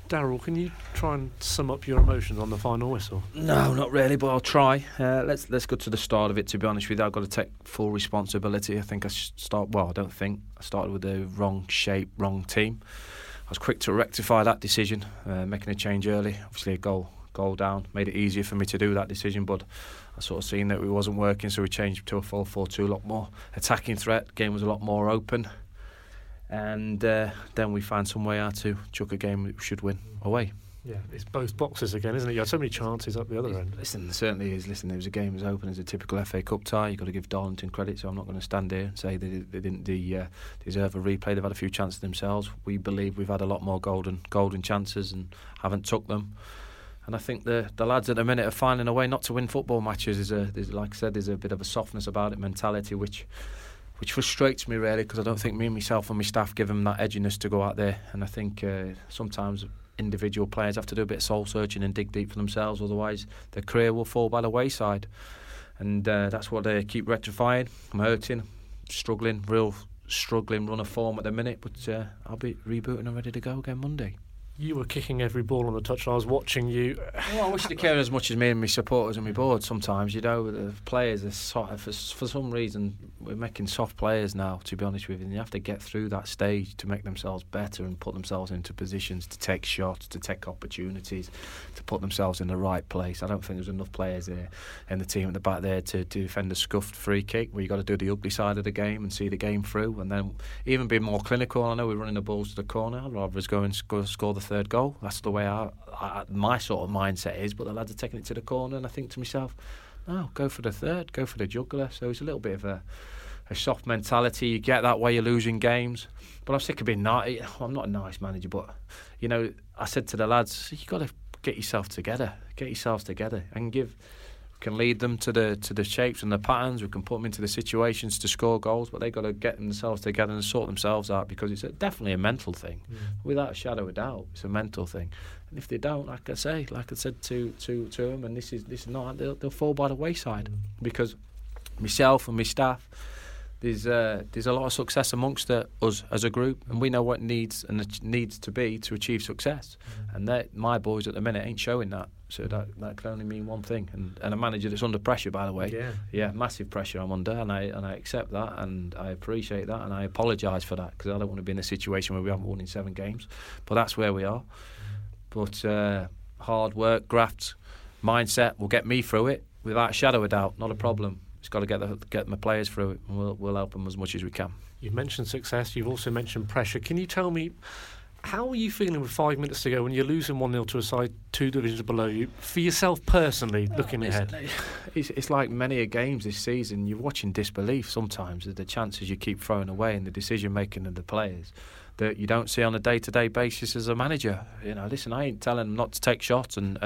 Darryl, can you try and sum up your emotions on the final whistle? No, not really, but I'll try. Let's go to the start of it. To be honest with you, I've got to take full responsibility. I started with the wrong shape, wrong team. I was quick to rectify that decision, making a change early. Obviously, a goal down made it easier for me to do that decision, but I sort of seen that it wasn't working, so we changed to a 4-4-2, a lot more attacking threat. The game was a lot more open. And then we found some way out to chuck a game we should win away. Yeah, it's both boxes again, isn't it? You had so many chances up the other end. Listen, it certainly is. Listen, it was a game as open as a typical FA Cup tie. You've got to give Darlington credit, so I'm not going to stand here and say they didn't deserve a replay. They've had a few chances themselves. We believe we've had a lot more golden chances and haven't took them. And I think the lads at the minute are finding a way not to win football matches. Like I said, there's a bit of a softness about it, mentality, which frustrates me really, because I don't think me and myself and my staff give them that edginess to go out there. And I think sometimes individual players have to do a bit of soul searching and dig deep for themselves, otherwise their career will fall by the wayside. And that's what they keep rectifying. I'm hurting, struggling run of form at the minute, but I'll be rebooting and ready to go again Monday. You were kicking every ball on the touch. I was watching you. Well, I wish they cared as much as me and my supporters and my board sometimes. You know, the players are sort of, for some reason, we're making soft players now, to be honest with you. And you have to get through that stage to make themselves better and put themselves into positions to take shots, to take opportunities, to put themselves in the right place. I don't think there's enough players there in the team at the back there to defend a scuffed free kick, where you got to do the ugly side of the game and see the game through, and then even be more clinical. I know we're running the balls to the corner. I'd rather us go and score the third goal. That's the way my sort of mindset is, but the lads are taking it to the corner, and I think to myself, no, go for the third, go for the jugular. So it's a little bit of a soft mentality. You get that way, you're losing games. But I'm sick of being nice. I'm not a nice manager, but you know, I said to the lads, you got to get yourselves together, and can lead them to the shapes and the patterns. We can put them into the situations to score goals, but they've got to get themselves together and sort themselves out, because it's definitely a mental thing. Without a shadow of a doubt, it's a mental thing. And if they don't, like I said to them, and this is not, they'll fall by the wayside. Because myself and my staff, there's a lot of success amongst us as a group, and we know what needs to be to achieve success. And my boys at the minute ain't showing that. So that can only mean one thing, and a manager that's under pressure, by the way. Yeah, massive pressure I'm under, and I accept that, and I appreciate that, and I apologise for that, because I don't want to be in a situation where we haven't won in 7 games. But that's where we are. But hard work, graft, mindset will get me through it without a shadow of doubt. Not a problem. It's got to get my players through it, and we'll help them as much as we can. You've mentioned success. You've also mentioned pressure. Can you tell me, how are you feeling with 5 minutes to go when you're losing 1-0 to a side 2 divisions below you? For yourself personally, looking ahead. It's like many a games this season. You're watching disbelief sometimes at the chances you keep throwing away and the decision making of the players that you don't see on a day-to-day basis as a manager. You know, listen, I ain't telling them not to take shots and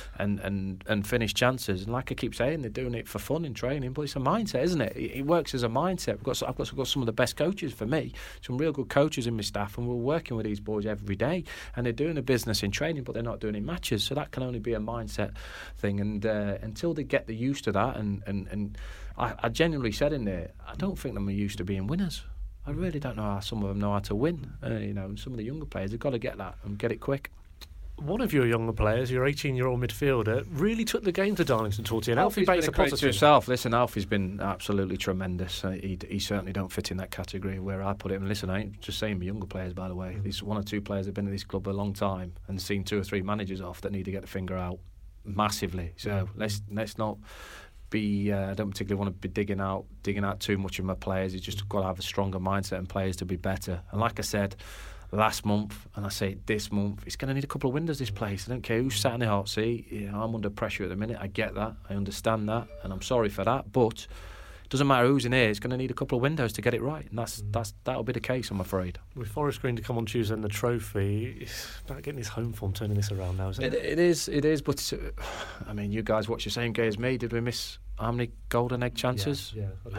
finish chances. And like I keep saying, they're doing it for fun in training, but it's a mindset, isn't it? It works as a mindset. I've got some of the best coaches for me, some real good coaches in my staff, and we're working with these boys every day, and they're doing a business in training, but they're not doing it in matches. So that can only be a mindset thing. And until they get the used to that, and I genuinely said in there, I don't think them are used to being winners. I really don't know how some of them know how to win. Some of the younger players have got to get that and get it quick. One of your younger players, your 18-year-old midfielder, really took the game to Darlington Totti, and Alfie Bates a credit to himself. Listen, Alfie's been absolutely tremendous. He certainly don't fit in that category where I put him. Listen, I ain't just saying younger players, by the way. There's 1 or 2 players that have been in this club a long time and seen 2 or 3 managers off that need to get the finger out massively. So let's not be. I don't particularly want to be digging out too much of my players. It's just got to have a stronger mindset and players to be better. And like I said last month, and I say this month, it's going to need a couple of windows, this place. I don't care who's sat in the hot seat. I'm under pressure at the minute. I get that. I understand that, and I'm sorry for that. But it doesn't matter who's in here. It's going to need a couple of windows to get it right, and that'll be the case, I'm afraid. With Forest Green to come on Tuesday and the trophy, it's about getting his home form, turning this around now, isn't it? It is. But I mean, you guys watch the same game as me. Did we miss how many golden egg chances?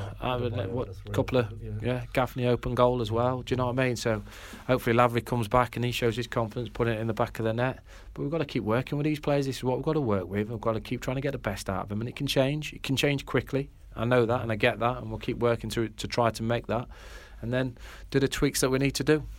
A couple of Gaffney open goal as well. Do you know what I mean? So hopefully Lavery comes back and he shows his confidence, putting it in the back of the net. But we've got to keep working with these players. This is what we've got to work with. We've got to keep trying to get the best out of them, and it can change. It can change quickly. I know that, and I get that, and we'll keep working to try to make that, and then do the tweaks that we need to do.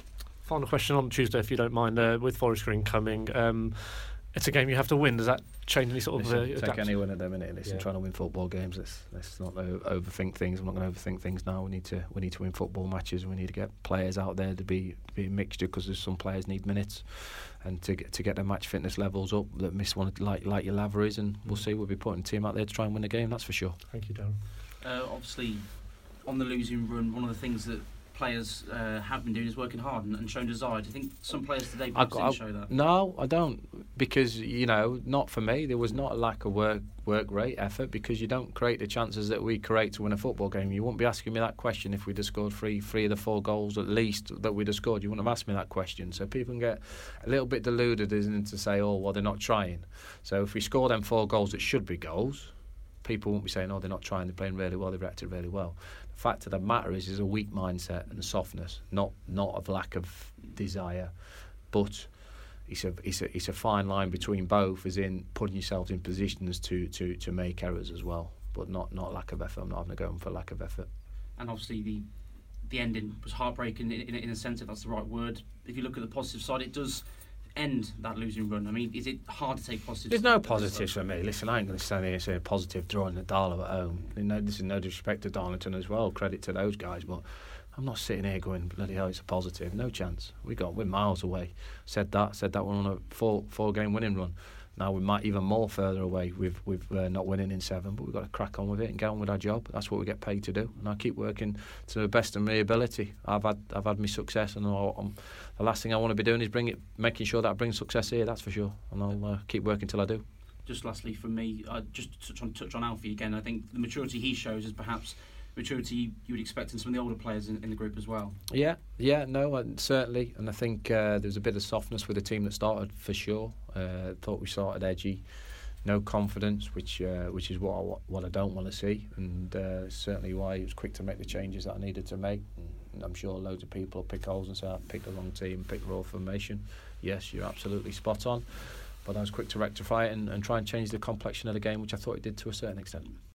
Final question on Tuesday, if you don't mind, with Forest Green coming. It's a game you have to win. Does that change any sort of... take any win at the minute. Trying to win football games. Let's not overthink things. I'm not going to overthink things now. We need to win football matches. We need to get players out there to be a mixture, because there's some players need minutes, and to get their match fitness levels up that miss one like your Lavery's, and we'll see. We'll be putting a team out there to try and win the game. That's for sure. Thank you, Darren. Obviously, on the losing run, one of the things that players have been doing is working hard and showing desire. Do you think some players today didn't show that? No, I don't, because not for me. There was not a lack of work rate, effort, because you don't create the chances that we create to win a football game. You wouldn't be asking me that question if we'd have scored three of the 4 goals at least that we'd have scored. You wouldn't have asked me that question. So people can get a little bit deluded, isn't it, to say, oh, well, they're not trying. So if we score them 4 goals that should be goals, people won't be saying, oh, they're not trying, they're playing really well, they've reacted really well. The fact of the matter is a weak mindset and softness, not of lack of desire, but it's a fine line between both, as in putting yourself in positions to make errors as well, but not lack of effort. I'm not having to go for lack of effort. And obviously the ending was heartbreaking in a sense, if that's the right word. If you look at the positive side, it does end that losing run. I mean, is it hard to take positives? There's no positives for me. Listen, I ain't going to stand here and say a positive drawing at Darlow at home. This is no disrespect to Darlington as well. Credit to those guys, but I'm not sitting here going, bloody hell, it's a positive. No chance. We're miles away. Said that we're on a four game winning run. Now we might even more further away with not winning in 7, but we've got to crack on with it and get on with our job. That's what we get paid to do, and I keep working to the best of my ability. I've had my success, and the last thing I want to be doing is making sure that I bring success here. That's for sure, and I'll keep working till I do. Just lastly from me, just to touch on Alfie again. I think the maturity he shows is perhaps maturity you would expect in some of the older players in the group as well. Certainly, and I think there's a bit of softness with the team that started for sure. Thought we started edgy, no confidence, which is what I don't want to see, and certainly why he was quick to make the changes that I needed to make. And I'm sure loads of people will pick holes and say I picked the wrong team, picked raw formation. Yes, you're absolutely spot on, but I was quick to rectify it and try and change the complexion of the game, which I thought it did to a certain extent.